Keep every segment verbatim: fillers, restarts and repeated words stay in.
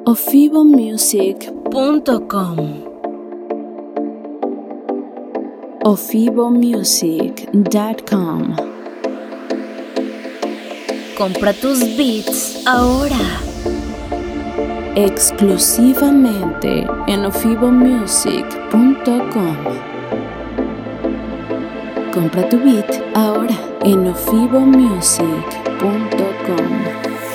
ofivo music punto com ofivo music punto com. Compra tus beats ahora. Exclusivamente en ofivo music punto com. Compra tu beat ahora en ofivo music punto com.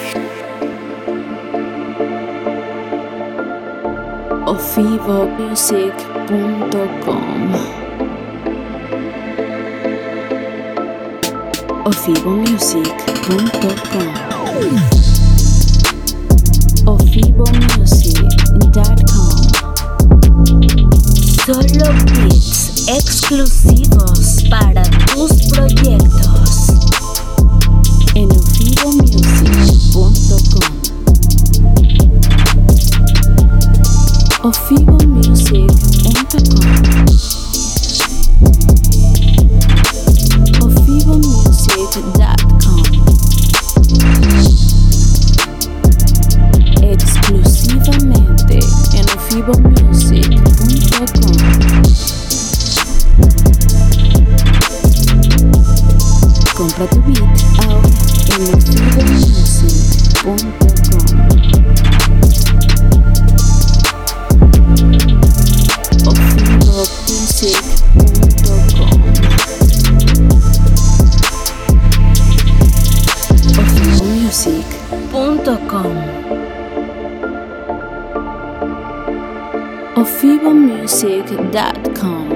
ofivo music punto com. ofivo music punto com. ofivo music punto com. Solo beats exclusivos para tus proyectos en ofivo music punto com. ofivo music punto com. ofivo music punto com. Exclusivamente en ofivo music punto com. Compra tu beat ahora en ofivo music punto com. ofivo music punto com. ofivo music punto com. ofivo music punto com.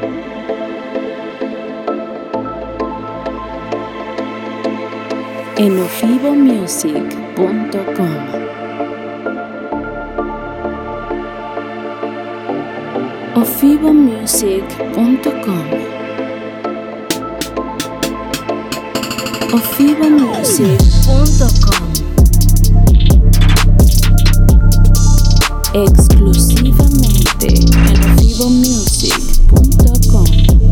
en ofivo music punto com. ofivo music punto com. ofivo music punto com. Exclusivamente en ofivo music punto com.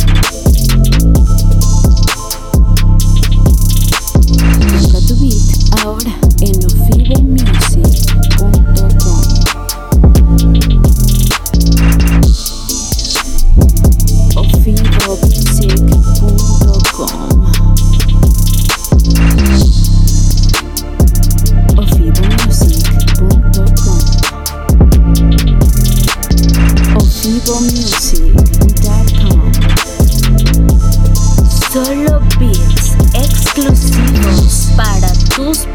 Compra tu beat ahora en ofivo music punto com. ofivo music punto com. ofivo music punto com. ofivo music punto com. Solo beats exclusivos para tus